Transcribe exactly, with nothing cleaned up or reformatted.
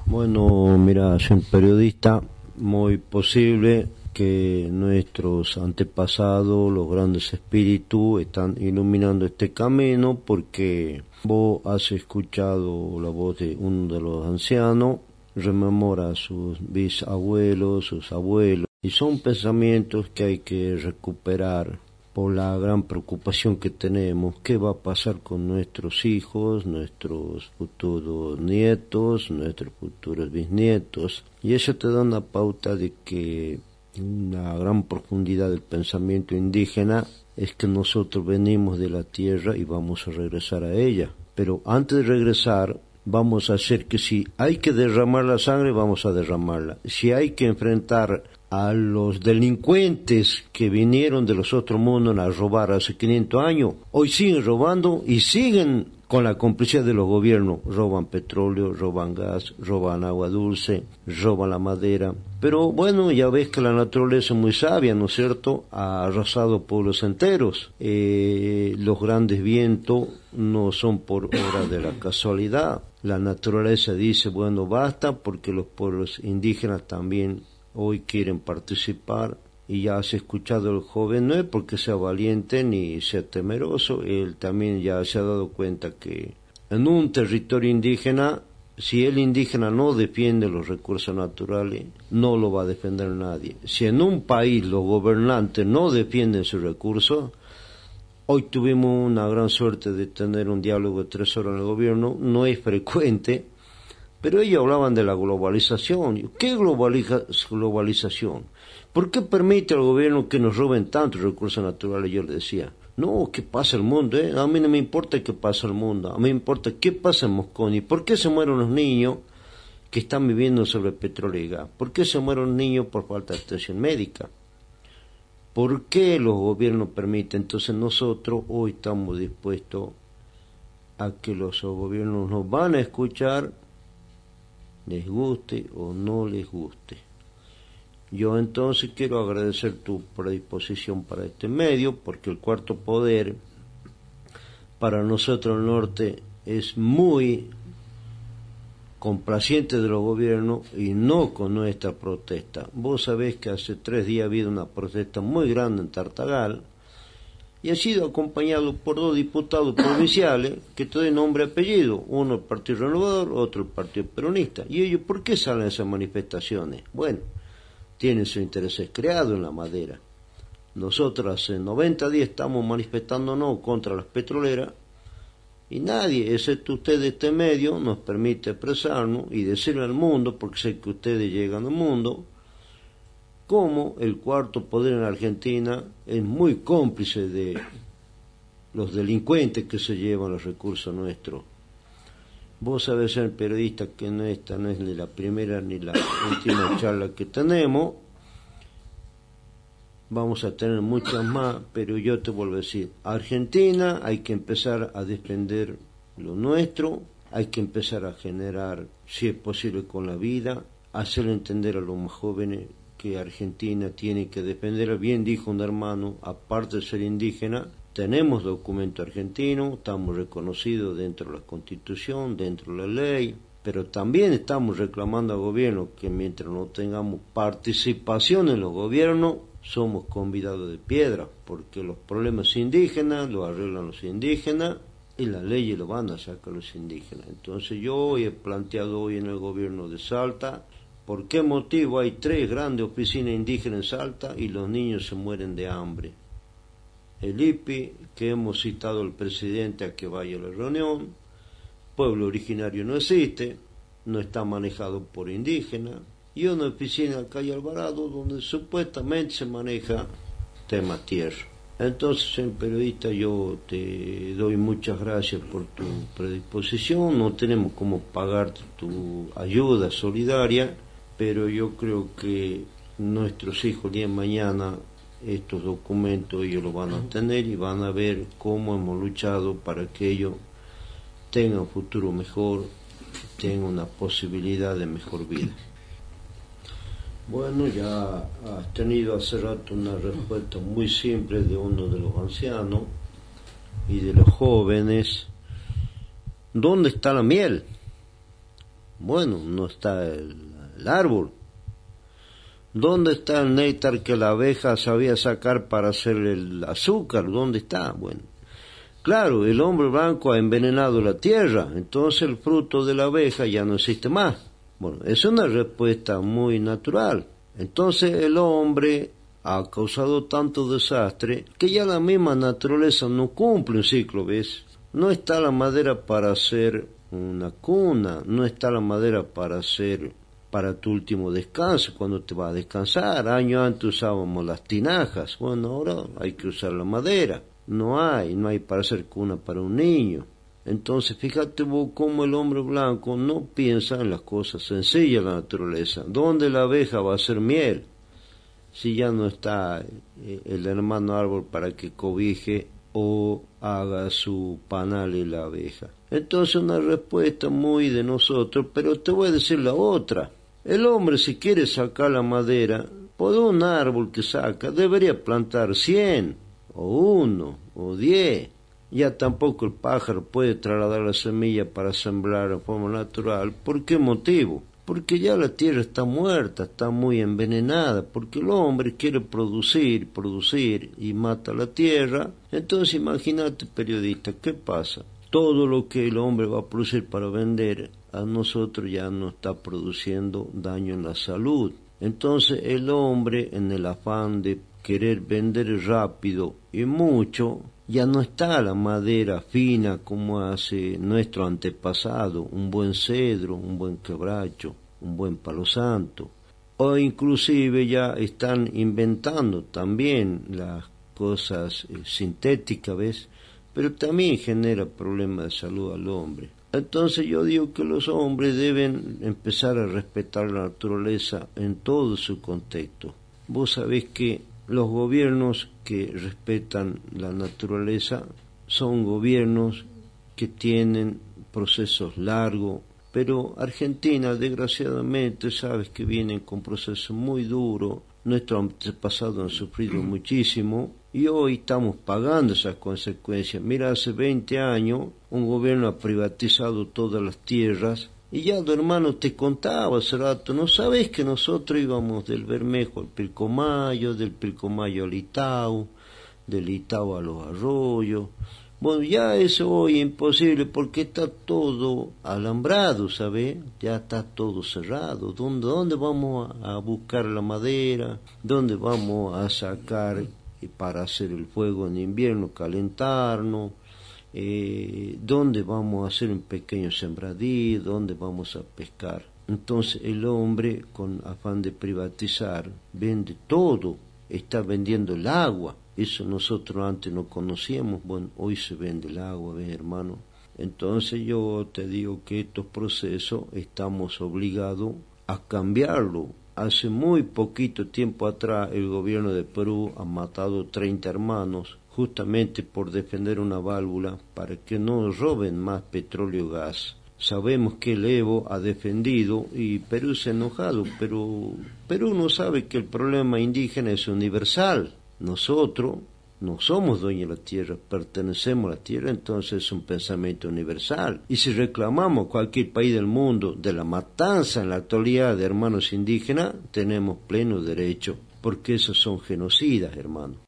Bueno, mira, soy un periodista, muy posible que nuestros antepasados, los grandes espíritus, están iluminando este camino porque vos has escuchado la voz de uno de los ancianos, rememora a sus bisabuelos, sus abuelos, y son pensamientos que hay que recuperar por la gran preocupación que tenemos, qué va a pasar con nuestros hijos, nuestros futuros nietos, nuestros futuros bisnietos, y eso te da una pauta de que una gran profundidad del pensamiento indígena es que nosotros venimos de la tierra y vamos a regresar a ella, pero antes de regresar vamos a hacer que si hay que derramar la sangre, vamos a derramarla, si hay que enfrentar a los delincuentes que vinieron de los otros mundos a robar hace quinientos años, hoy siguen robando y siguen con la complicidad de los gobiernos, roban petróleo, roban gas, roban agua dulce, roban la madera, pero bueno, ya ves que la naturaleza es muy sabia, ¿no es cierto?, ha arrasado pueblos enteros, eh, los grandes vientos no son por obra de la casualidad, la naturaleza dice, bueno, basta, porque los pueblos indígenas también hoy quieren participar, y ya has escuchado al joven, no es porque sea valiente ni sea temeroso, él también ya se ha dado cuenta que en un territorio indígena, si el indígena no defiende los recursos naturales, no lo va a defender nadie. Si en un país los gobernantes no defienden sus recursos, hoy tuvimos una gran suerte de tener un diálogo de tres horas en el gobierno, no es frecuente, pero ellos hablaban de la globalización. ¿Qué globaliza, globalización? ¿Por qué permite al gobierno que nos roben tantos recursos naturales? Yo le decía, no, ¿qué pasa el mundo? Eh? A mí no me importa qué pasa el mundo, a mí me importa qué pasa en Mosconi. ¿Por qué se mueren los niños que están viviendo sobre petróleo y gas? ¿Por qué se mueren los niños por falta de atención médica? ¿Por qué los gobiernos permiten? Entonces nosotros hoy estamos dispuestos a que los gobiernos nos van a escuchar, les guste o no les guste. Yo entonces quiero agradecer tu predisposición para este medio, porque el cuarto poder para nosotros el norte es muy complaciente de los gobiernos y no con nuestra protesta. Vos sabés que hace tres días ha habido una protesta muy grande en Tartagal y ha sido acompañado por dos diputados provinciales que te doy nombre y apellido, uno el Partido Renovador, otro el Partido Peronista. ¿Y ellos por qué salen a esas manifestaciones? Bueno, tienen sus intereses creados en la madera. Nosotros hace noventa días estamos manifestándonos contra las petroleras y nadie, excepto usted de este medio, nos permite expresarnos y decirle al mundo, porque sé que ustedes llegan al mundo, cómo el cuarto poder en Argentina es muy cómplice de los delincuentes que se llevan los recursos nuestros. Vos sabés ser periodista que no esta no es ni la primera ni la última charla que tenemos, vamos a tener muchas más, pero yo te vuelvo a decir, Argentina hay que empezar a defender lo nuestro, hay que empezar a generar, si es posible con la vida, hacerle entender a los más jóvenes que Argentina tiene que defender. Bien dijo un hermano, aparte de ser indígena, tenemos documento argentino, estamos reconocidos dentro de la Constitución, dentro de la ley, pero también estamos reclamando al gobierno que mientras no tengamos participación en los gobiernos, somos convidados de piedra, porque los problemas indígenas los arreglan los indígenas y las leyes lo van a sacar los indígenas. Entonces yo hoy he planteado hoy en el gobierno de Salta, ¿por qué motivo hay tres grandes oficinas indígenas en Salta y los niños se mueren de hambre? El I P I, que hemos citado al presidente a que vaya a la reunión, pueblo originario no existe, no está manejado por indígenas, y una oficina en calle Alvarado donde supuestamente se maneja tema tierra. Entonces, en periodista, yo te doy muchas gracias por tu predisposición, no tenemos cómo pagarte tu ayuda solidaria, pero yo creo que nuestros hijos el día de mañana estos documentos ellos los van a tener y van a ver cómo hemos luchado para que ellos tengan un futuro mejor, tengan una posibilidad de mejor vida. Bueno, ya has tenido hace rato una respuesta muy simple de uno de los ancianos y de los jóvenes. ¿Dónde está la miel? Bueno, no está el, el árbol. ¿Dónde está el néctar que la abeja sabía sacar para hacer el azúcar? ¿Dónde está? Bueno, claro, el hombre blanco ha envenenado la tierra, entonces el fruto de la abeja ya no existe más. Bueno, es una respuesta muy natural. Entonces el hombre ha causado tanto desastre que ya la misma naturaleza no cumple un ciclo, ¿ves? No está la madera para hacer una cuna, no está la madera para hacer para tu último descanso, cuando te vas a descansar. Años antes usábamos las tinajas, bueno, ahora hay que usar la madera. No hay, no hay para hacer cuna para un niño. Entonces, fíjate vos cómo el hombre blanco no piensa en las cosas sencillas de la naturaleza. ¿Dónde la abeja va a hacer miel? Si ya no está el hermano árbol para que cobije o haga su panal en la abeja. Entonces, una respuesta muy de nosotros, pero te voy a decir la otra. El hombre, si quiere sacar la madera, por un árbol que saca, debería plantar cien, o uno, o diez. Ya tampoco el pájaro puede trasladar la semilla para sembrar de forma natural. ¿Por qué motivo? Porque ya la tierra está muerta, está muy envenenada, porque el hombre quiere producir, producir y mata la tierra. Entonces imagínate, periodista, ¿qué pasa? Todo lo que el hombre va a producir para vender, a nosotros ya no está produciendo daño en la salud. Entonces el hombre, en el afán de querer vender rápido y mucho, ya no está la madera fina como hace nuestro antepasado, un buen cedro, un buen quebracho, un buen palo santo. O inclusive ya están inventando también las cosas eh, sintéticas, ¿ves? Pero también genera problemas de salud al hombre. Entonces yo digo que los hombres deben empezar a respetar la naturaleza en todo su contexto. Vos sabés que los gobiernos que respetan la naturaleza son gobiernos que tienen procesos largos, pero Argentina, desgraciadamente, sabes que vienen con procesos muy duros. Nuestros antepasados han sufrido muchísimo y hoy estamos pagando esas consecuencias. Mira, hace veinte años un gobierno ha privatizado todas las tierras. Y ya tu hermano te contaba hace rato, ¿no sabes que nosotros íbamos del Bermejo al Pilcomayo, del Pilcomayo al Itau, del Itau a los arroyos? Bueno, ya eso hoy es imposible porque está todo alambrado, ¿sabes? Ya está todo cerrado. ¿Dónde, dónde vamos a, a buscar la madera? ¿Dónde vamos a sacar para hacer el fuego en invierno, calentarnos? Eh, ¿Dónde vamos a hacer un pequeño sembradío? ¿Dónde vamos a pescar? Entonces el hombre, con afán de privatizar, vende todo. Está vendiendo el agua. Eso nosotros antes no conocíamos. Bueno, hoy se vende el agua, ¿ves, hermano? Entonces yo te digo que estos procesos estamos obligados a cambiarlo. Hace muy poquito tiempo atrás el gobierno de Perú ha matado treinta hermanos justamente por defender una válvula para que no roben más petróleo y gas. Sabemos que el Evo ha defendido y Perú se ha enojado, pero Perú no sabe que el problema indígena es universal. Nosotros no somos dueños de la tierra, pertenecemos a la tierra, entonces es un pensamiento universal. Y si reclamamos a cualquier país del mundo de la matanza en la actualidad de hermanos indígenas, tenemos pleno derecho, porque esos son genocidas, hermanos.